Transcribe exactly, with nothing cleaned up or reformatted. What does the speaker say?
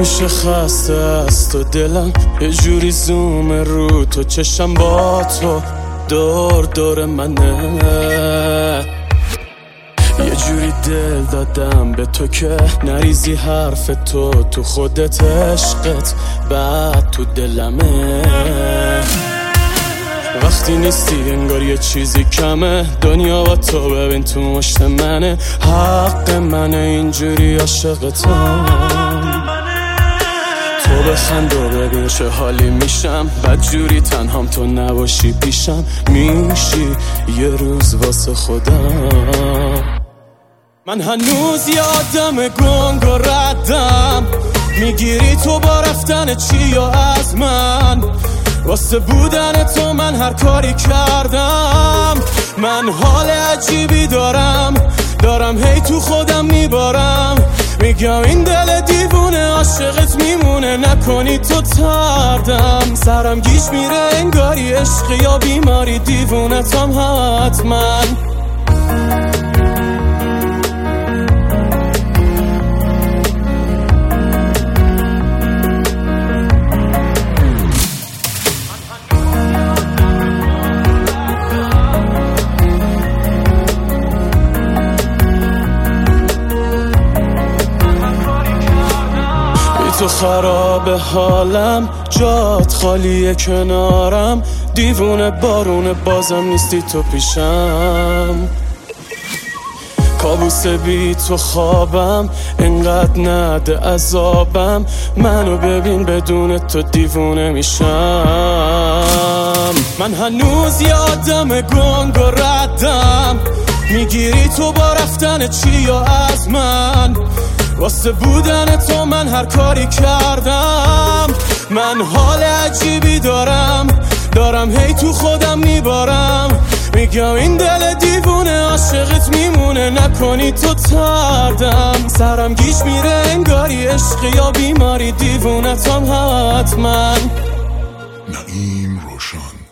همیشه خسته است و دلم یه جوری زوم رو تو، چشم با تو دور دور منه. یه جوری دل دادم به تو که نریزی حرف تو تو خودت، عشقت بعد تو دلمه. وقتی نیستی انگار یه چیزی کمه، دنیا با تو ببین تو مشت منه. حق منه اینجوری عاشقتم. تو بخند و ببین چه حالی میشم، بدجوری تنهام تو نباشی پیشم، میشی یه روز واسه خودم. من هنوز یادم گنگ و ردم، میگیری تو با رفتن چی یا از من، واسه بودن تو من هر کاری کردم. من حال عجیبی دارم دارم هی تو خودم میبارم، میگم این دل دیوونه عاشقت میمونه، نکنی تو تردم. سرم گیج میره انگاری عشق یا بیماری، دیوونتم حتما. تو خراب حالم، جات خالیه کنارم، دیوونه بارونه بازم نیستی تو پیشم. کابوس بی تو خوابم، انقدر نده عذابم، منو ببین بدون تو دیوونه میشم. من هنوز یادم گنگ و ردم، میگیری تو با رفتن چی یا از من، واسه بودن تو من هر کاری کردم. من حال عجیبی دارم دارم هی تو خودم میبارم، میگم این دل دیوونه عاشقت میمونه، نکنی تو تردم. سرم گیج میره انگاری عشق یا بیماری، دیوونتم حتما. نعیم روشن.